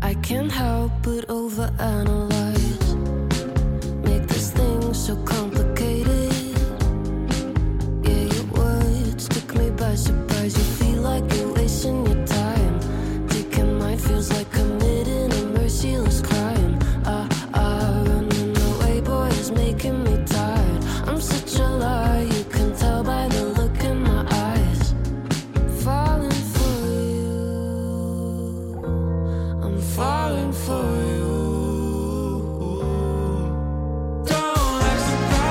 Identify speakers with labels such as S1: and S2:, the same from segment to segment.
S1: I can't help but overanalyze. Make this thing so complicated. Yeah, your words took me by surprise. You feel like you're wasting your time. Taking mine feels like committing a merciless crime. Running away, boy, is making me tired. I'm such a liar, you can tell by the look in my eyes. Falling for you, I'm falling for you. Don't act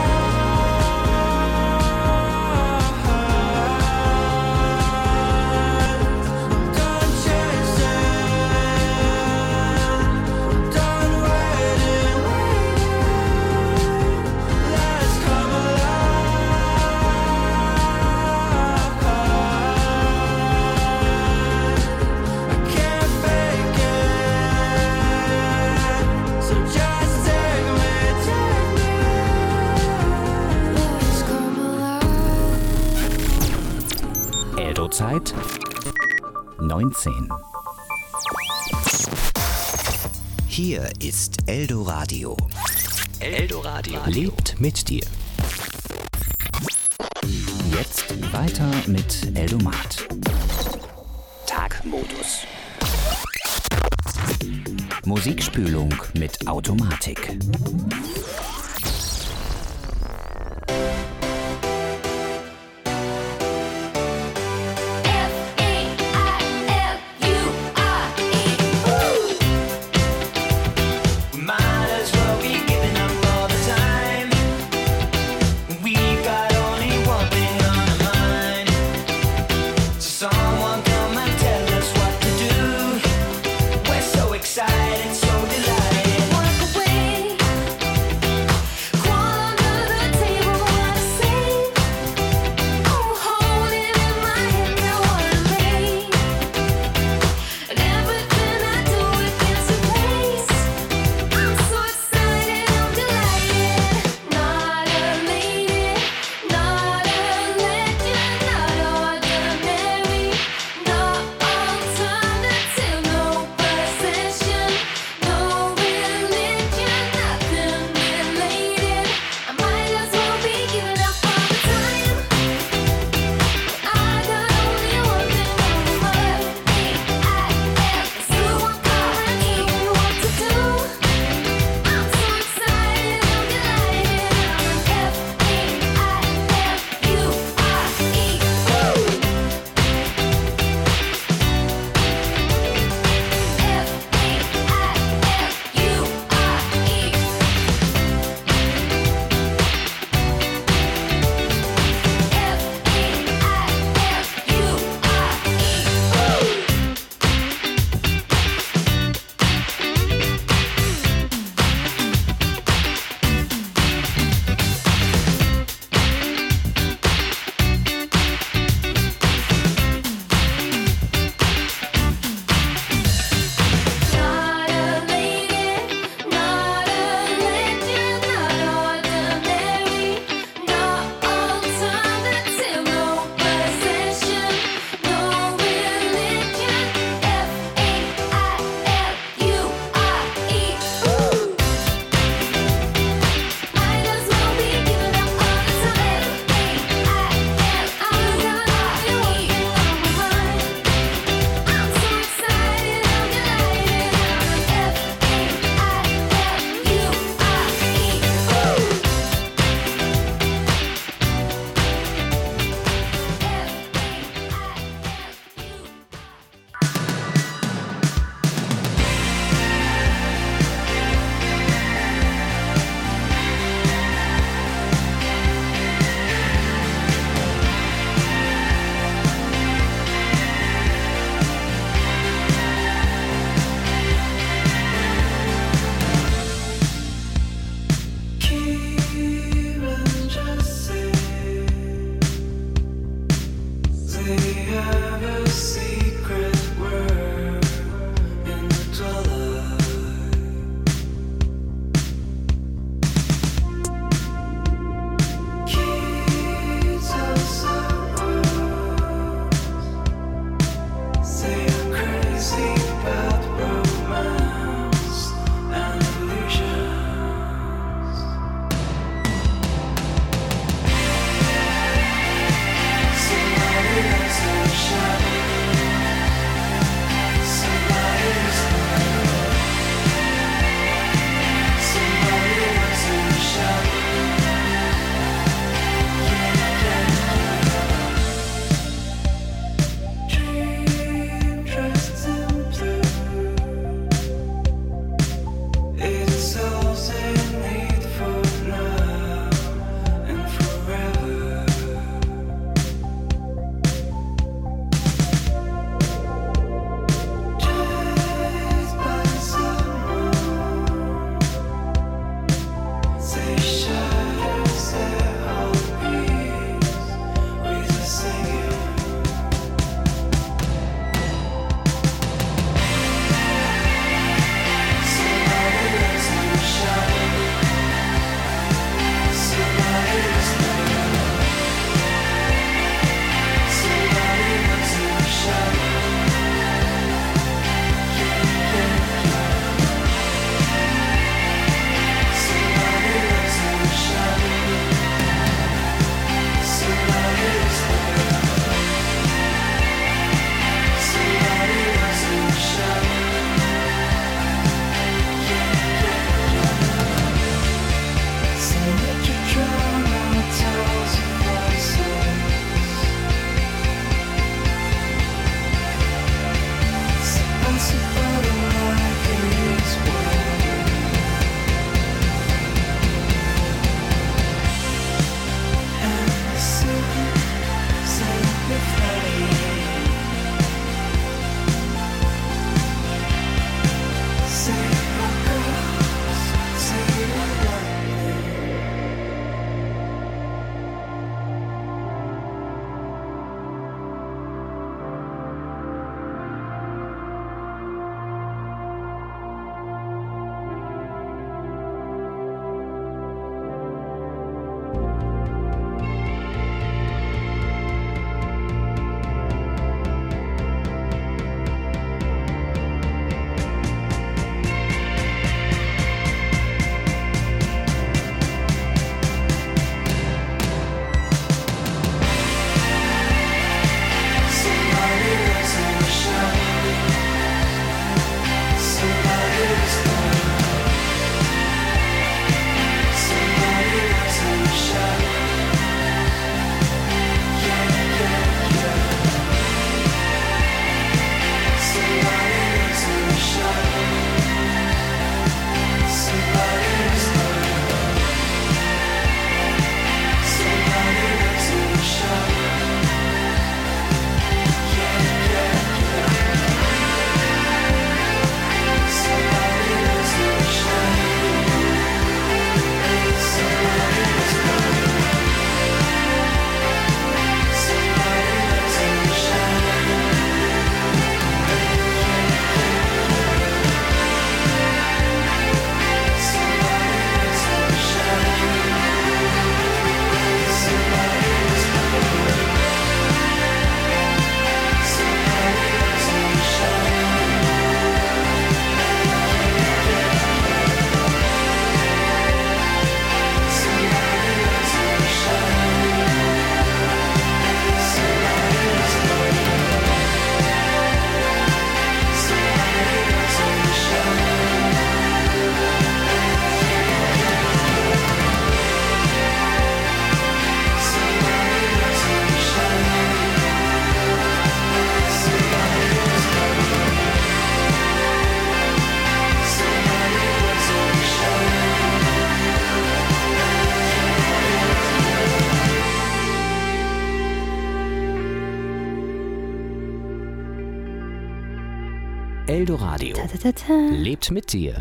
S1: surprised. I'm done chasing, done waiting. Let's come alive. I can't fake it, so just take me. Let's come alive.
S2: Eldo-Zeit 19.
S3: Hier ist Eldoradio. Eldoradio
S2: Lebt mit dir. Jetzt weiter mit Eldomat. Tagmodus. Musikspülung mit Automatik.
S4: Might as well be giving up all the time. We've got only one thing on our mind. So someone come and tell us what to do. We're so excited, so delighted. Walk away.
S2: Eldoradio. Lebt mit dir.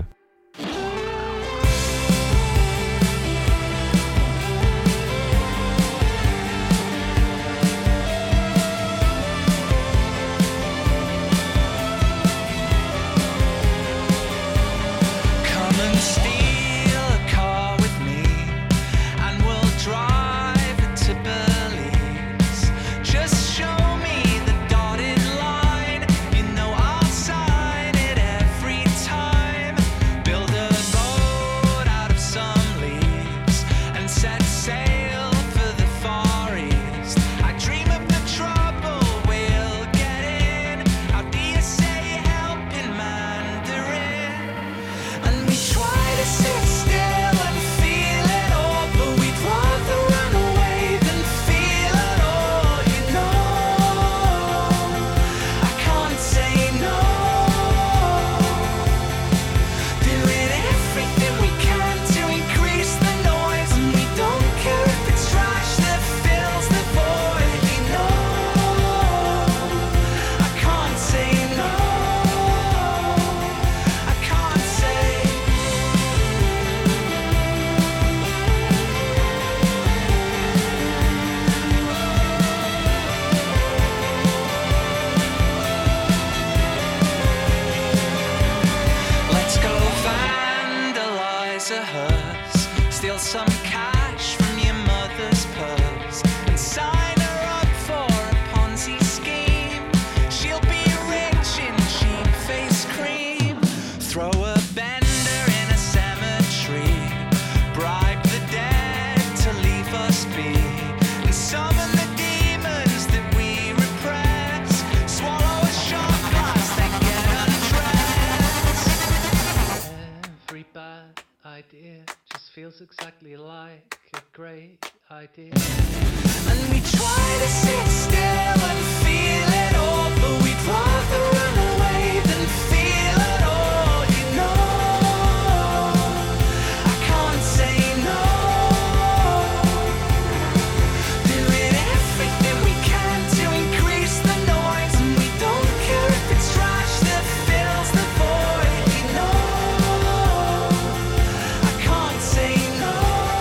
S5: Exactly like a great idea.
S4: And we try to sit still and feel it all, but we'd rather run away than feel it all, you know. I can't say no. Doing everything we can to increase the noise, and we don't care if it's trash that fills the void, you know. I can't say no.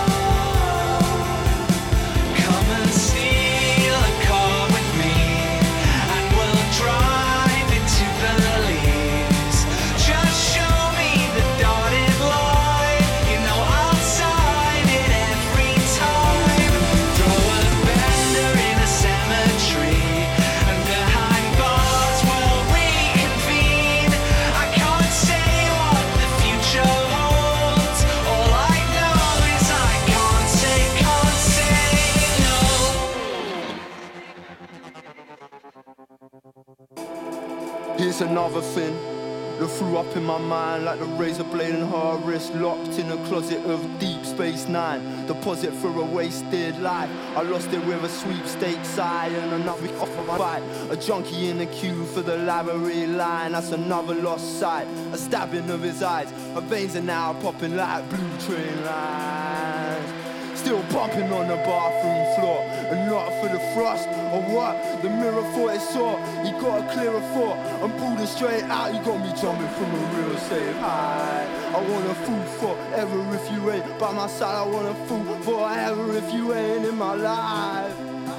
S4: Come and steal a car with me, and we'll drive it to Belize. Just show me the dotted line, you know I'll sign it every time. Throw a bender in a cemetery, and behind bars we'll reconvene. I can't say what the future holds. All I know is I can't say no.
S6: Here's another thing that threw up in my mind like the razor blade in her wrist, locked in a closet of Deep Space Nine. Deposit for a wasted life. I lost it with a sweepstakes eye and another off of my fight. A junkie in the queue for the library line. That's another lost sight. A stabbing of his eyes. Her veins are now popping like blue train lines. Still bumping on the bathroom floor, and not for the thrust or what the mirror thought it saw. He got a clearer thought and pulled it straight out. He got me jumping from a real safe high. I want a fool forever if you ain't by my side. I want a fool forever if you ain't in my life.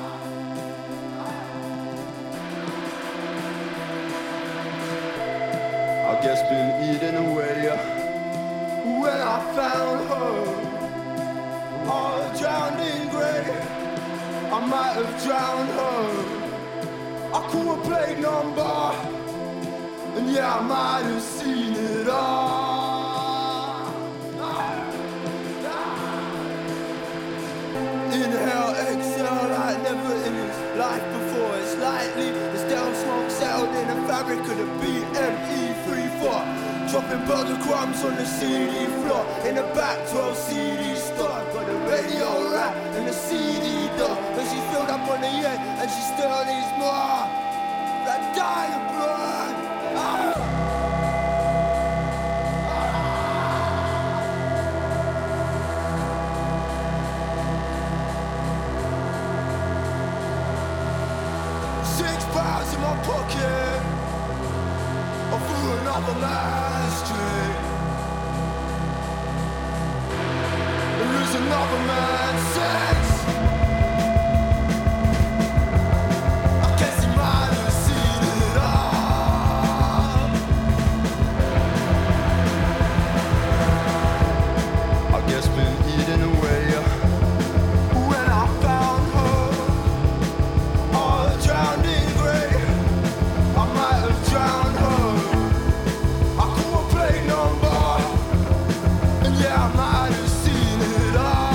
S6: I guess been eating away when I found her. All drowned in grey, I might have drowned her. I call a plate number, and yeah, I might have seen it all. Inhale, exhale, like never in his life before. It's lightly, the stale smoke settled in the fabric of the BME34. Dropping burger crumbs on the CD floor. In the back 12 CD store. Got the radio rack and the CD door. But she filled up on the end and she still needs more. That dying blood. £6 in my pocket. I threw a another man's dream. Lose another man's sex. I guess he might have seen it all. I guess been eating away when I found her. All drowned in grey. I might have drowned her. I couldn't play number, and yeah, I might have seen it all.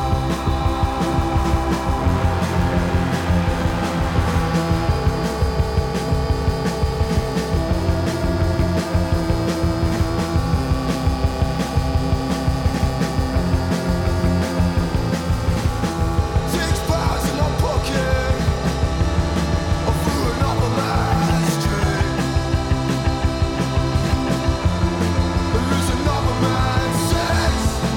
S6: £6 in my pocket, or through another man's dream. Lose another man's sex.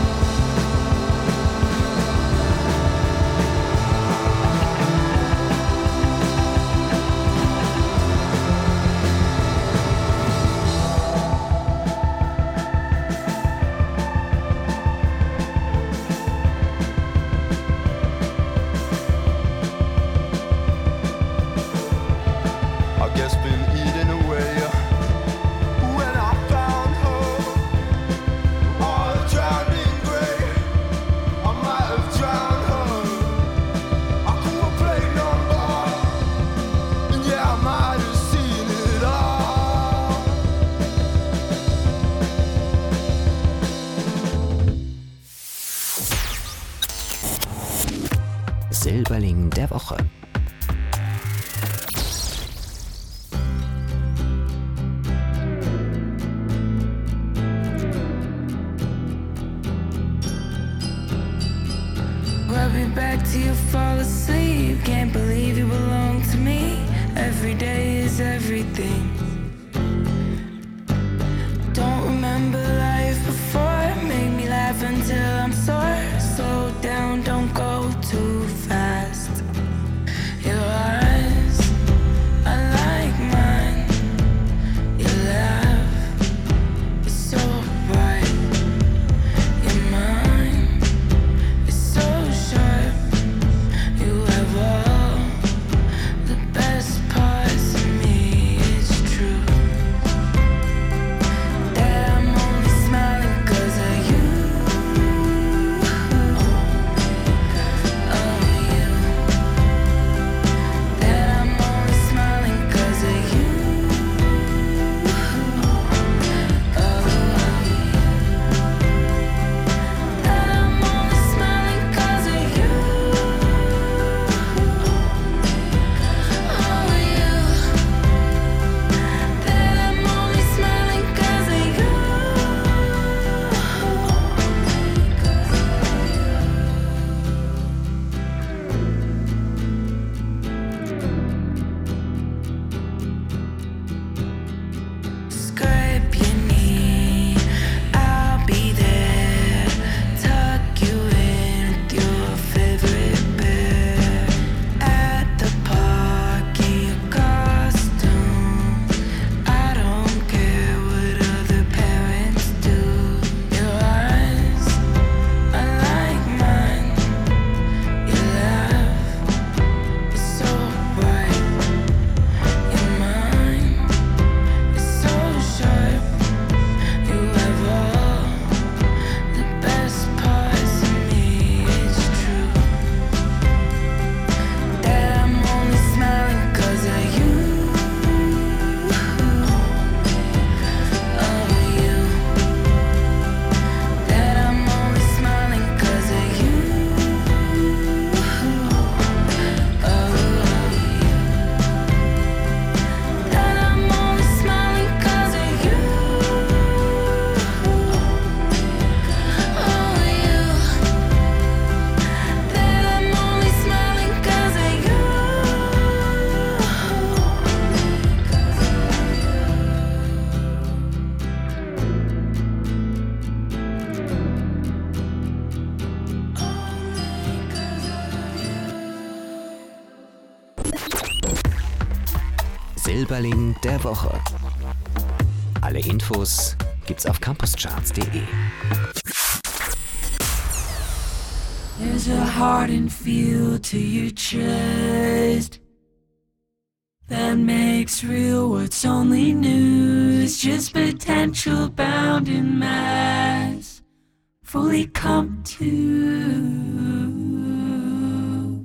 S6: I guess been eating away when I found her. All drowned in grey. I might have drowned her. I couldn't play number, and yeah, I might have seen it all.
S2: Silberling der Woche.
S7: Rub me back till you fall asleep. Can't believe you belong to me. Every day is everything. Don't remember life before. Make me laugh until I'm sore. Slow down, don't go too fast. Your eyes are like mine. Your laugh is so bright. Your mind is so sharp. You have all the best parts of me. It's true that I'm only smiling 'cause of you. Oh, you. That I'm only smiling 'cause of you. Oh, that I'm only smiling 'cause of you. Oh, you. That I'm only smiling 'cause of you. Scrape your knee, I'll be there. Tuck you in with your favorite bear. At the park in your costume. I don't care what other parents do. Your eyes are like mine. Your laugh is so bright. Your mind is so sharp. You have all the best parts of me. It's true that I'm only smiling 'cause of you. Oh, you. That I'm only smiling 'cause of you. Oh, you. That I'm only smiling 'cause of you. Oh, you. That I'm only smiling 'cause of you.
S2: Silberling der Woche. Alle Infos gibt's auf campuscharts.de.
S7: There's a hardened feel to your chest that makes real what's only news, just potential bound in mass, fully come to.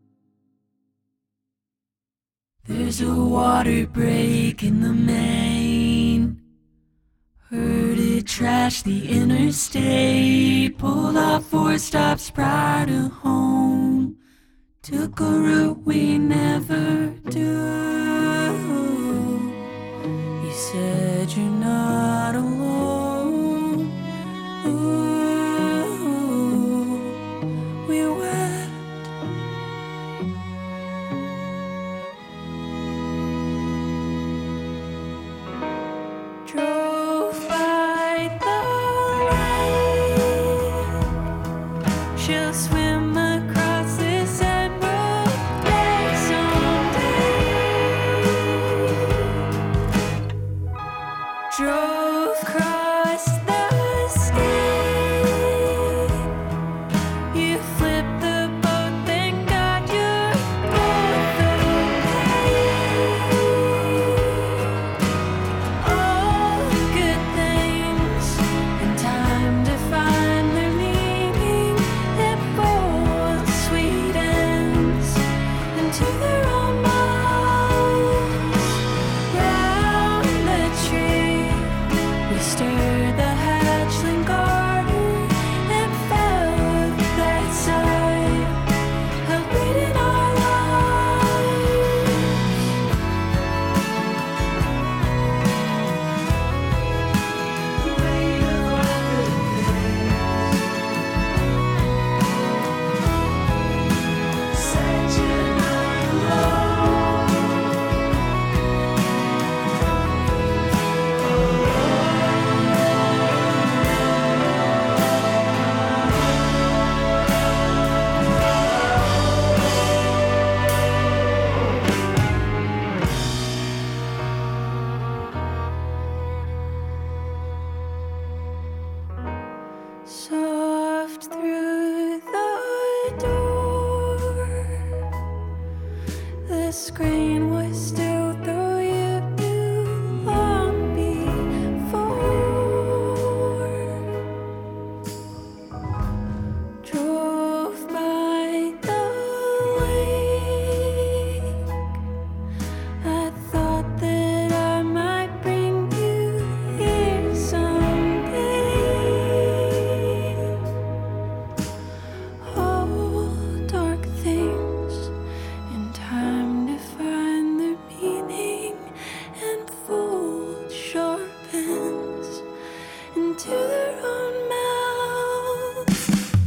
S7: There's a water break in the main. Heard it trash the interstate. Pulled off 4 stops prior to home. Took a route we never do. You said you're not alone. Ooh, we wept. Drove by the lake. She'll swim across this emerald bay someday. Drove across the state. You flipped the boat, thank God you're both okay. All good things in time to find their meaning. It folds sweet ends into their own mouths. Round the tree, we stirred the hatchling garden and felt that sigh of breathing our lives. Weight of all good things. Said you're not alone. Soft through the door, the screen was still though you knew long before. Drove by the lake. I thought that I might bring you here someday. All dark things in time to find their meaning, and fold sharpens into their own mouths.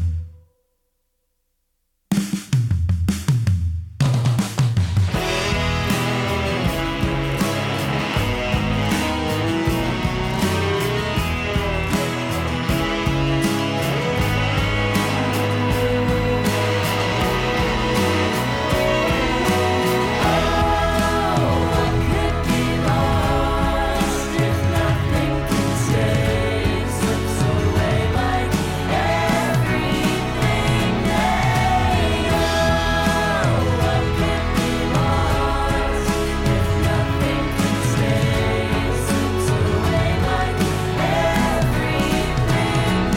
S7: What could be lost if nothing can stay? Slips away like everything they know. What could be lost if nothing can stay? Slips away like everything they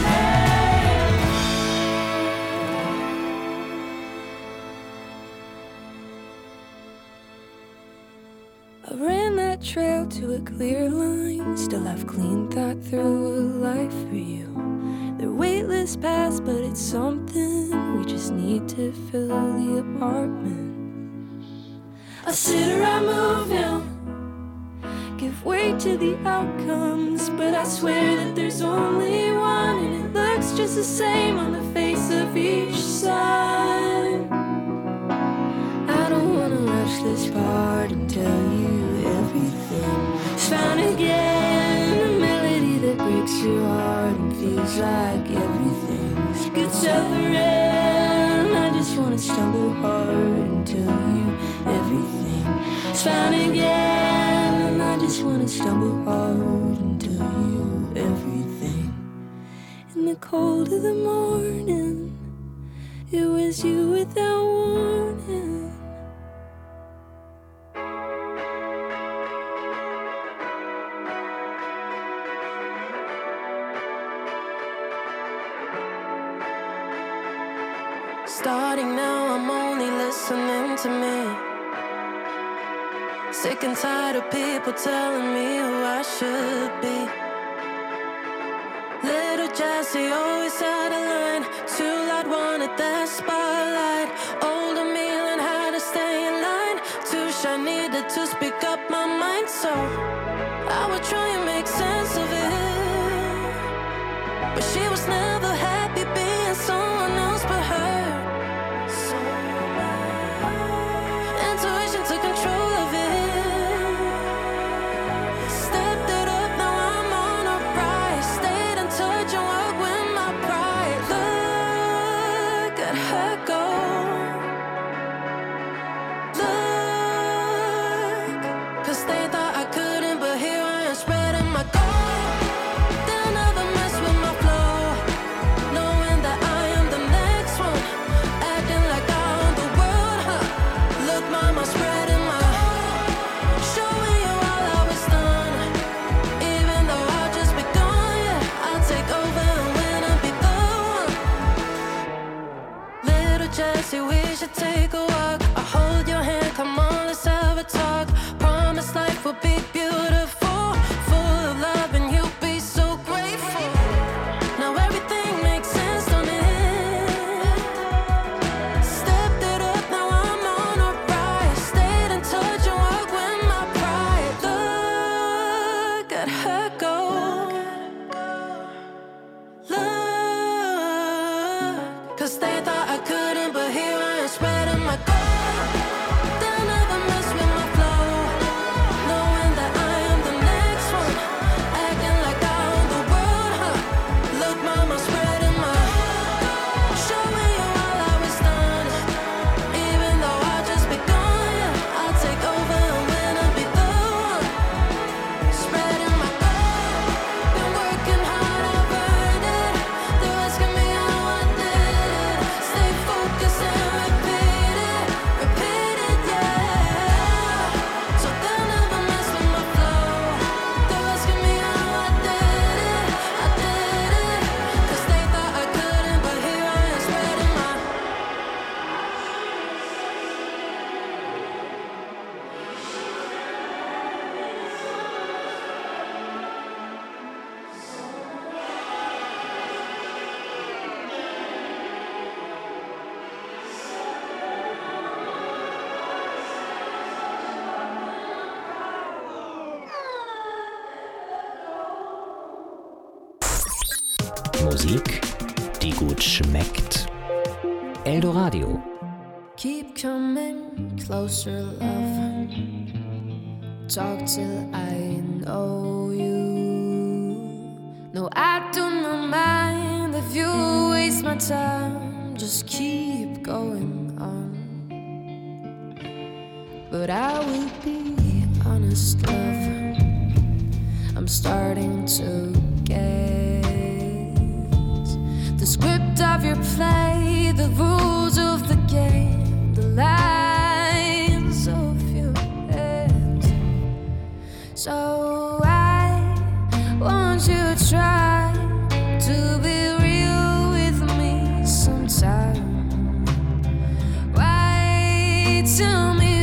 S7: I ran that trail to a clear line. Still have clean thought through a life for you. They're weightless paths, but it's something. We just need to fill the apartment. I sit or I move now. Give way to the outcomes, but I swear that there's only one, and it looks just the same on the face of each side. I don't wanna rush this part and tell you everything. It's found again, a melody that breaks your heart and feels like everything's good suffering. I just wanna stumble hard and tell you everything. It's found again, and I just just wanna stumble hard and tell you everything. In the cold of the morning, it was you without warning.
S1: Starting now, I'm only listening to me. Sick and tired of people telling me who I should be. Little Jessie always had a line. Too loud, wanted that spotlight. Older me learned how to stay in line. Too shy, needed to speak up my mind. So I would try and make sense of it, but she was never happy being someone else but her. Intuition took control of it. Stepped it up, now I'm on a rise. Stayed in touch and walked with my pride. Look at her go. Look, 'cause they thought I couldn't, but here I am spreading my gold. They'll never mess with my flow, knowing that I am the next one. Acting like I own the world, huh? Look, mama, spreading my showing you all how it's done. Even though I'll just be gone, yeah, I'll take over and win and be the one. Little Jessie, we should take a walk. I'll hold your hand, come on, let's have a talk. Promise life will be beautiful, full of love, and you'll be so grateful. Now everything makes sense, don't it? Stepped it up, now I'm on a rise. Stayed in touch and walked with my pride. Look at her go. Look, 'cause they thought I couldn't, but here I am spreading my gold. They'll never mess with my flow, knowing that I am the next one. Acting like I own the world, huh? Look, mama, spreading my showing you all how it's done. Even though I'll just be gone, yeah, I'll take over and win and be the one. Spreading my gold. Been working hard, I've earned it. They're asking me how I did it. Stay focused and repeat it, yeah. So they'll never mess with my flow. They're asking me how I did it. 'Cause they thought I couldn't, but here I am spreading my.
S2: Musik, die gut schmeckt. Eldoradio.
S7: Keep coming closer, love. Talk till I know you. No, I do not mind if you waste my time. Just keep going on. But I will be honest, love. I'm starting to get the script of your play, the rules of the game, the lines of your hands. So I want you to try to be real with me sometime. Why? Tell me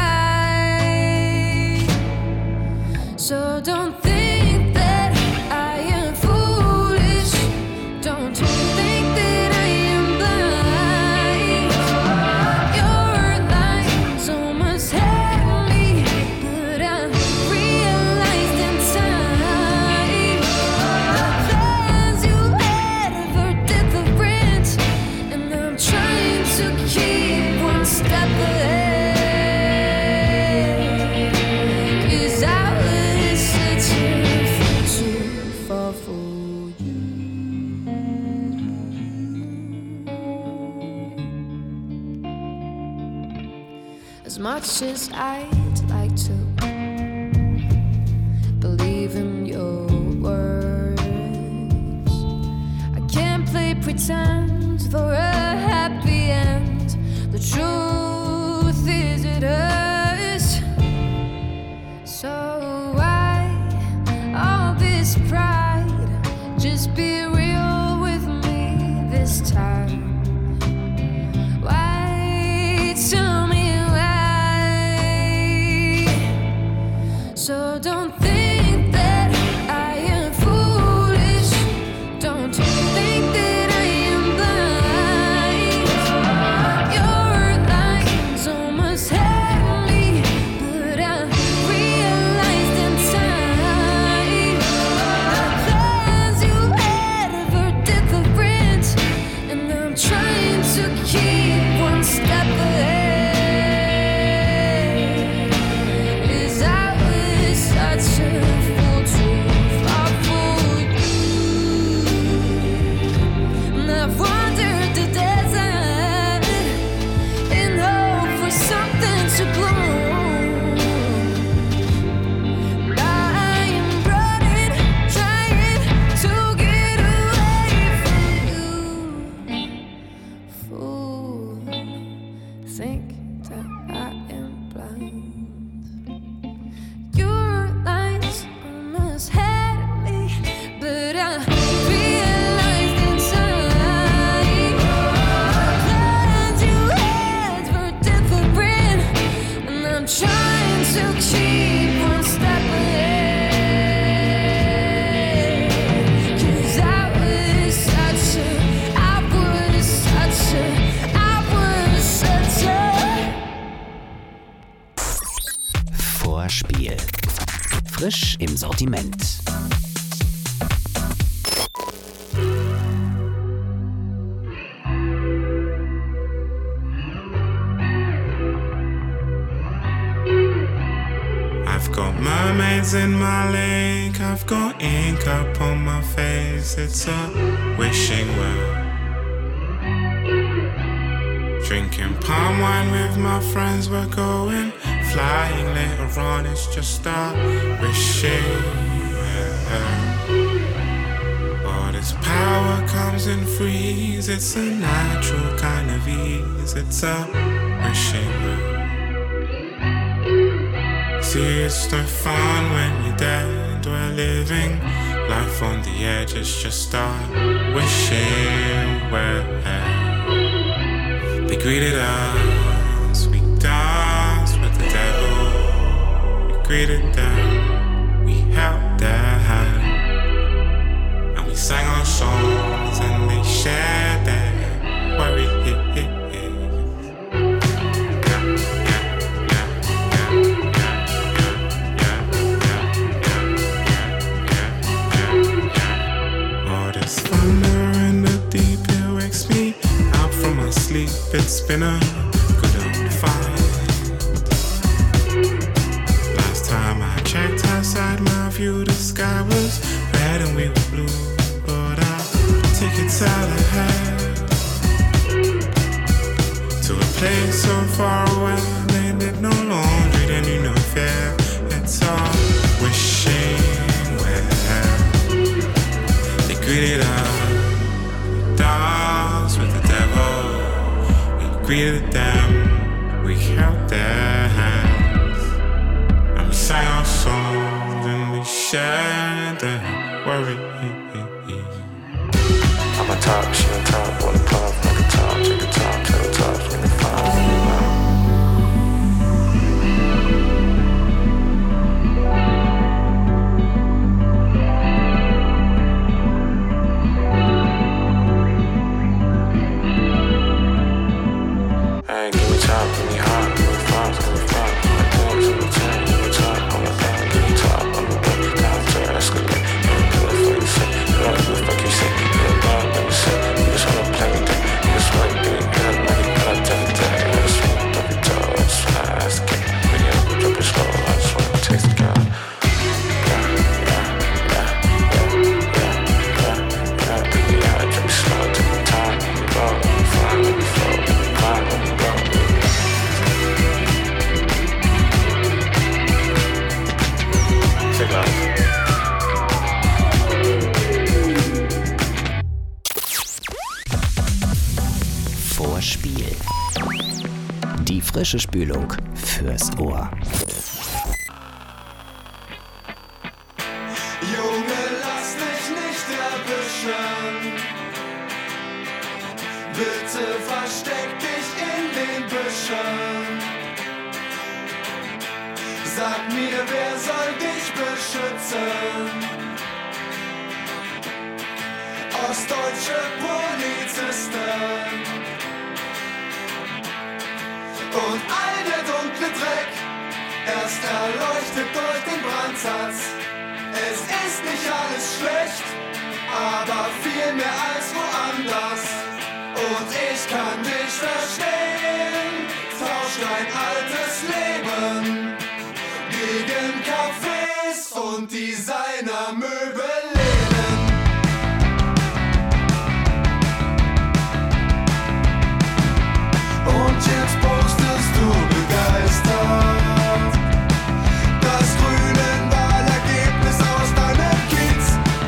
S7: why. So don't think that I am foolish. Don't you think that I am blind? Your lines almost had me, but I realized in time the plans you had were different, and I'm trying to keep one step ahead. 'Cause I was searching too far for you. As much as I'd like to pretend for a happy end. The truth is it hurts. So why all this pride? Just be real with me this time. Why? Tell me why. So don't think that I am foolish. Don't think that I am blind. Your lines almost had me, but I realized in time the plans you had were different, and I'm trying to keep one step ahead. 'Cause I was such a fool to fall for you, and I've wandered the desert in hope for something to bloom. But I am running, trying to get away from you. Fool, think that I am blind. Your lines almost had me, but I realized in time the plans you had were different, and I'm trying to keep one step ahead. 'Cause I was such a
S3: Vorspiel. Frisch im Sortiment.
S8: I've got mermaids in my lake, I've got ink up on my face. It's a wishing well. Drinking palm wine with my friends, we're going flying later on. It's just a wishing well. All this power comes in threes, it's a natural kind of ease. It's a wishing well. See, it's no fun when you're dead. We're living life on the edge. It's just a wishing well. They greeted us, we danced with the devil. We greeted them, we held their hand, and we sang our songs, and they shared their worry. All this thunder in the deep, it wakes me out from my sleep. It's been a good old fight. Last time I checked outside my view, the sky was red and we were blue. But I tickets out ahead to a place so far away. They did no laundry, they knew no fear. It's all wishing well. They greeted us, dance with the devil. We greeted them, we held their hands, and we sang our songs, and we shared their worry. I'm a top, she on top, wanna pop like a top, take a top, tell the top, in the fire. Hey, give me top, give me hot, give me frost, give me frost. Like boys on the chain, give me top, on the back, give me top, on the way, down to the escalate. What the fuck you say? What the fuck you say? You're a dog, let me say. You just wanna play with that. You just wanna do it, you're not ready, but I tell you that.
S2: frische Spülung fürs Ohr.
S9: Junge, lass dich nicht erwischen. Bitte versteck dich in den Büschen. Sag mir, wer soll dich beschützen? Ostdeutsche Polizisten. Und all der dunkle Dreck, erst erleuchtet durch den Brandsatz. Es ist nicht alles schlecht, aber viel mehr als woanders. Und ich kann dich verstehen, tausch dein altes Leben gegen Cafés und Designermöbel. Und jetzt postest du begeistert das Grünen-Wahlergebnis aus deinem Kiez.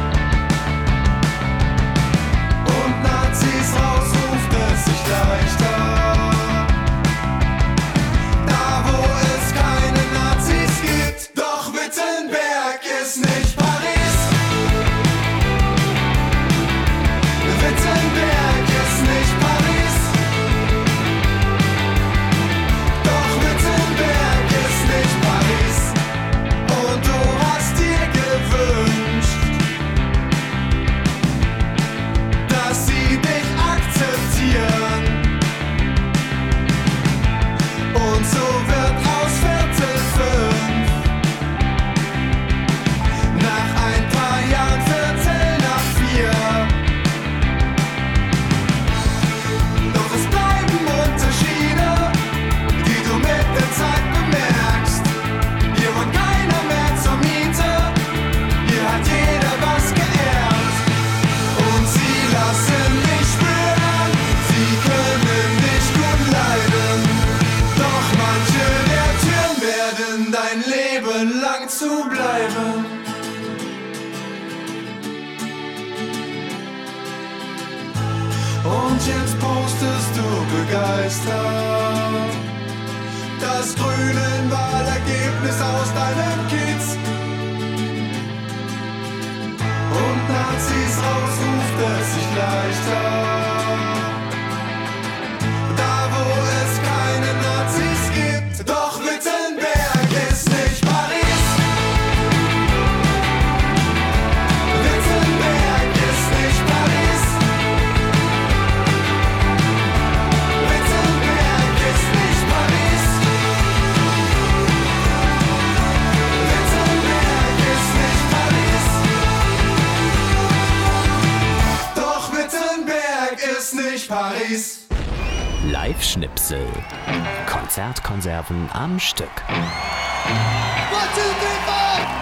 S9: Und Nazis raus ruft es sich leichter. Da wo es keine Nazis gibt. Doch Wittenberg ist nicht Paris. Wittenberg ist nicht Paris. Doch Wittenberg ist nicht Paris. Und du hast dir gewünscht, dass sie dich akzeptieren. Und so wird aus 4:45 nach ein paar Jahren 4:45. Doch es bleiben Unterschiede, die du mit der Zeit bemerkst. Hier wohnt keiner mehr zur Miete, hier hat jeder was geerbt. Und sie lassen dich spüren, sie können dich gut leiden. Doch manche der Türen werden dein Leben lang zubleiben. Und jetzt postest du begeistert das Grünen-Wahlergebnis aus deinem Kiez. Und Nazis raus ruft es sich leichter. Da wo es keine Nazis gibt. Doch Wittenberg ist nicht Paris. Wittenberg ist nicht Paris. Wittenberg ist nicht Paris. Wittenberg ist nicht Paris. Doch Wittenberg ist nicht Paris.
S2: Live-Schnipsel. Konzertkonserven am Stück.
S9: 1, 2, 3, 4.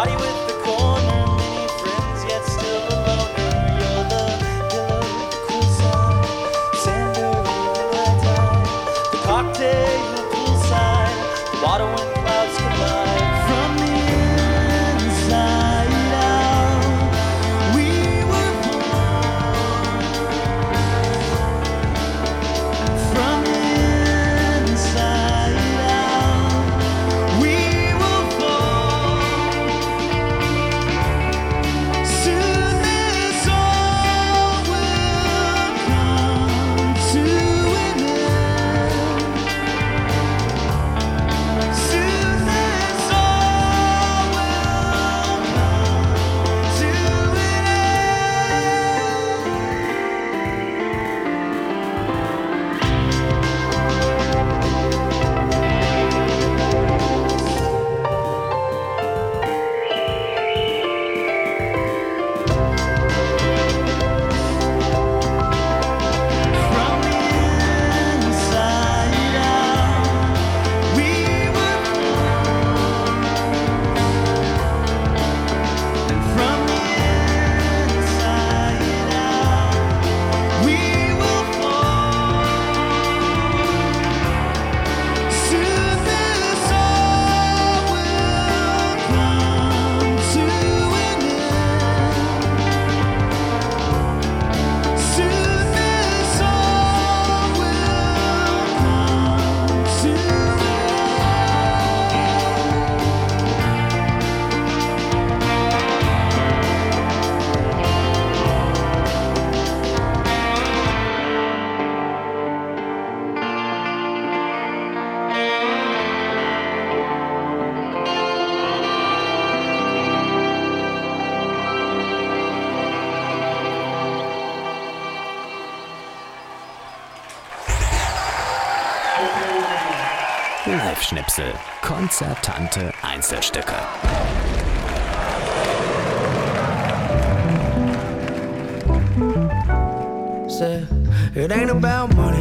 S10: Party with the corner, many friends, yet still a loner. You're the pillow with the cool side, Sander, right time. The cocktail poolside, the water when clouds collide. From the inside out, we were born. From the inside out, we will fall. Soon this all will come to an end. Soon this all will come to an From the inside out, we were born. And from the inside out, we will fall. Soon this all will come to an end. Soon this all will come to an
S3: Live-Schnipsel. Konzertante Einzelstücke.
S11: Said, it ain't about money.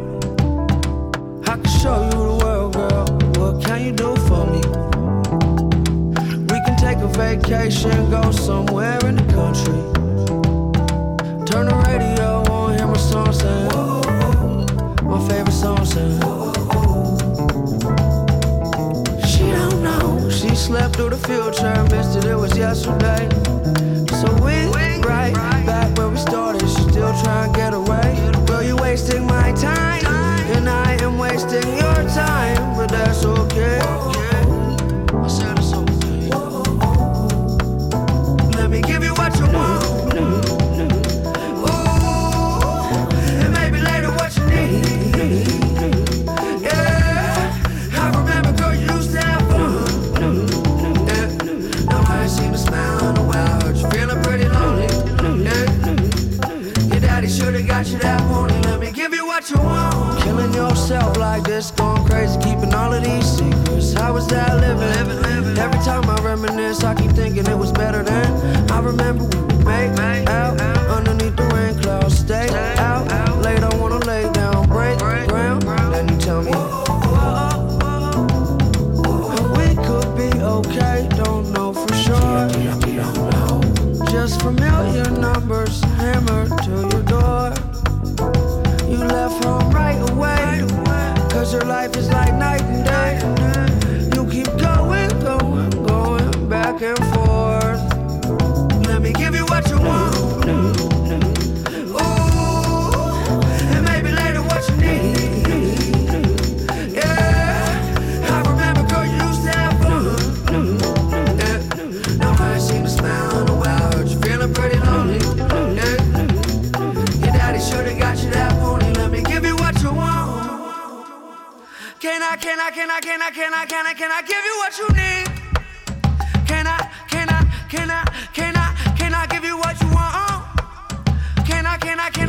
S11: I can show you the world, girl. What can you do for me? We can take a vacation, go somewhere in the country. Turn the radio on, hear my song saying, my favorite song saying. She don't know, she slept through the future, missed it, it was yesterday. So we right back where we started, she still trying to get away. Girl, you wasting my time, and I am wasting your time, but that's okay. I said it's okay. Let me give you what you want. Ooh, and maybe later what you need. Yeah, I remember, girl, you used to have fun. Yeah, now I ain't seen a smile in a while. Heard you feeling pretty lonely. Yeah, your daddy should've got you that morning. Let me give you what you want. Killing yourself like this, going crazy, keeping all of these secrets. How was that living? Every time I reminisce, I keep thinking it was better then. I remember we would make out underneath the rain clouds. Stay out late, I wanna lay down, break ground. Then you tell me we could be okay, don't know for sure. Just familiar numbers hammered to your door. You left home right away, cause your life is like night and day. You keep going back and forth. Let me give you what you want. Ooh, and maybe later what you need. Yeah, I remember, girl, you used to have fun. Yeah, now I ain't seen a smile in a while. Heard you feeling pretty lonely. Yeah, your daddy should've got you that morning. Let me give you what you want. Can I give you what you need? Can I give you what you want? Can I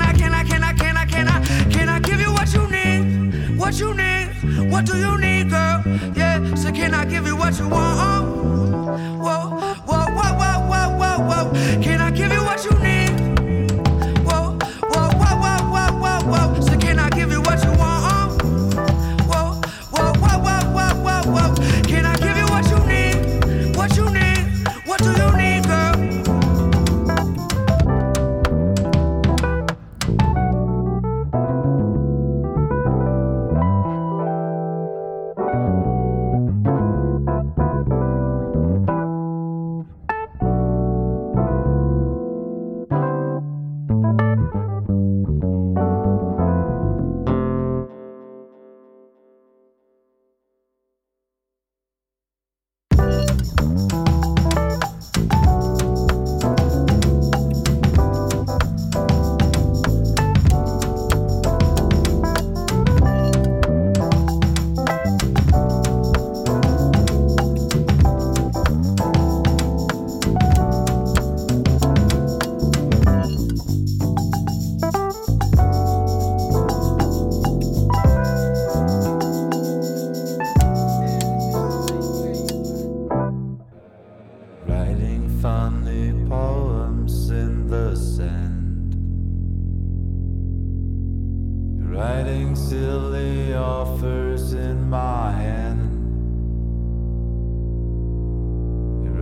S11: give you what you need? What you need? What do you need, girl? Yeah, so can I give you what you want? Whoa. Can I give you what you need? Whoa. So can I give you what you want? Whoa. Can I give you what you need? What you need?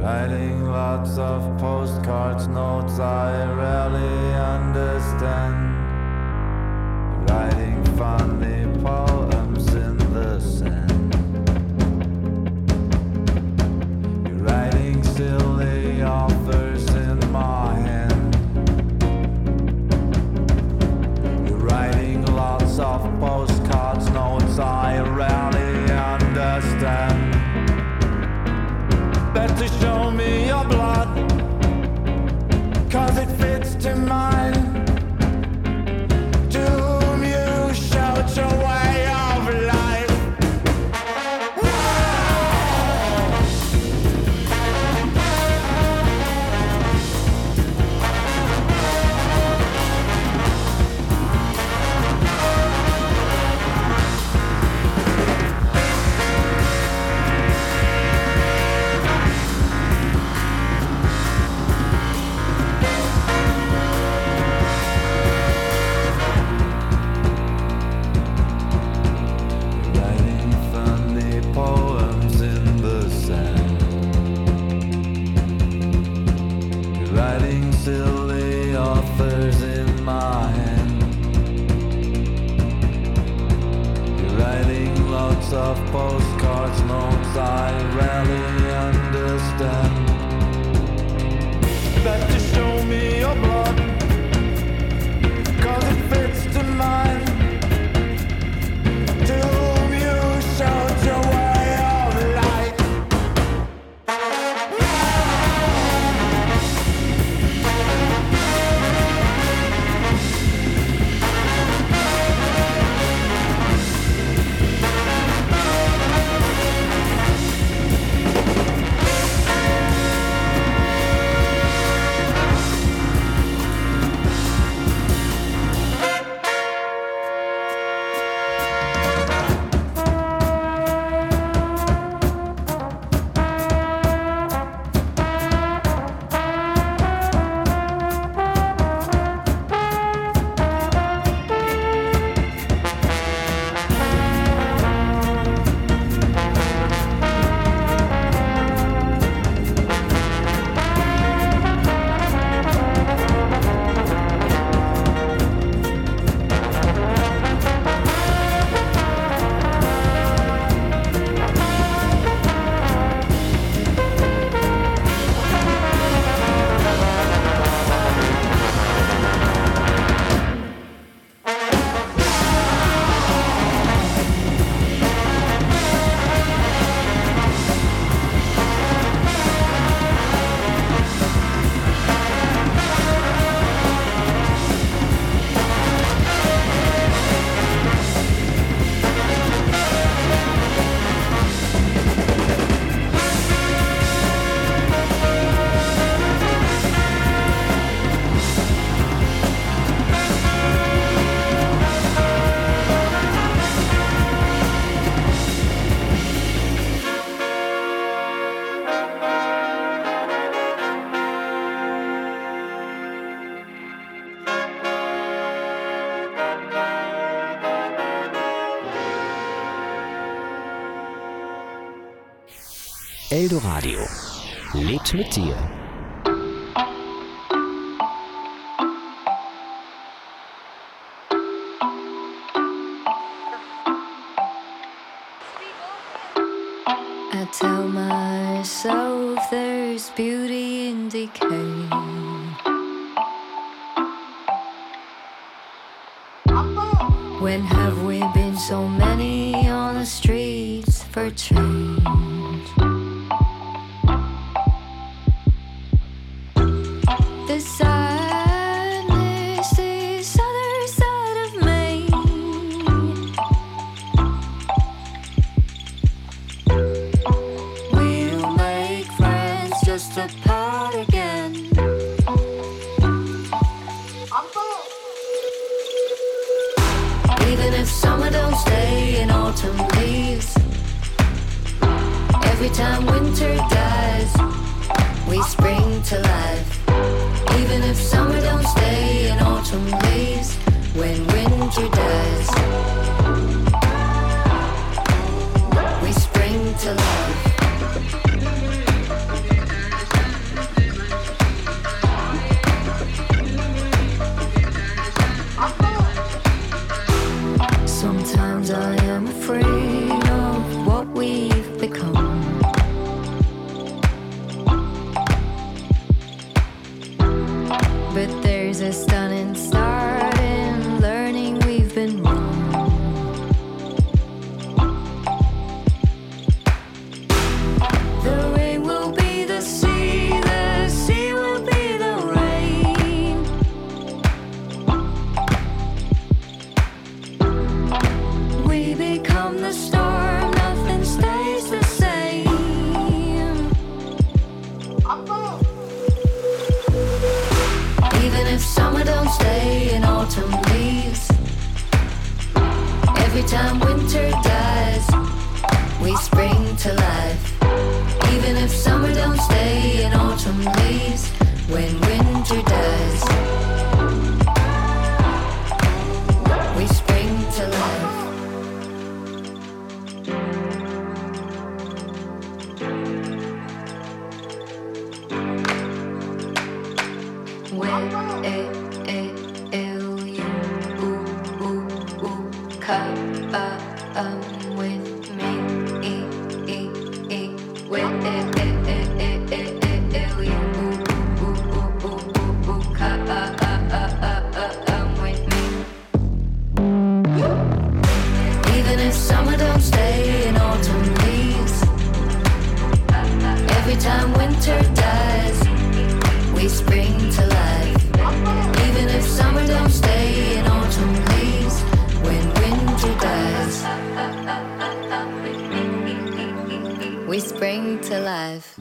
S12: Writing lots of postcards, notes I rarely understand. Writing funny poems in the sand. You're writing silly offers in my hand. You're writing lots of postcards, notes I rarely understand. Better show me your blood, 'cause it fits to mine. Doom, you shout your way of life. Silly offers in my hand. You're writing lots of postcards, notes I rarely understand. Better show me your blood, 'cause it fits to mine. Doom, you shout your way of life.
S2: Eldoradio lebt mit dir.
S1: I tell myself there's beauty in decay. When have we been so many on the streets for change? The sadness is other side of me. We'll make friends just to part again. Even if summer don't stay and autumn leaves, every time winter dies, we spring to life. Even if summer don't stay and autumn leaves, when winter dies, we spring to life. time winter dies, we spring to life. Even if summer don't stay and autumn leaves, when winter dies, we spring to life. Even if summer don't stay and autumn leaves, every time winter dies, we spring to life. Even if summer don't stay and autumn leaves, when winter dies, we spring to life.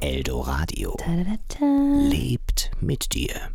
S2: Eldoradio. Lebt mit dir.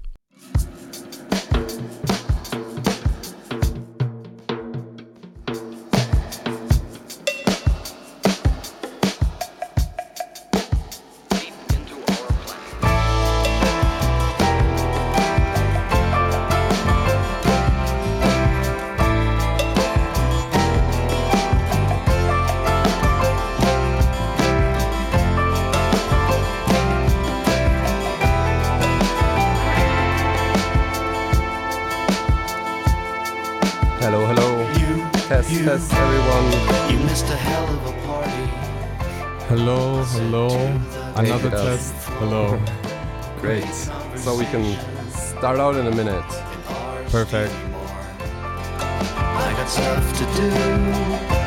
S13: Test everyone.
S4: You missed a hell of a party.
S14: Hello. Another test. Hello.
S13: Great. So we can start out in a minute.
S14: Perfect.
S4: I got stuff to do.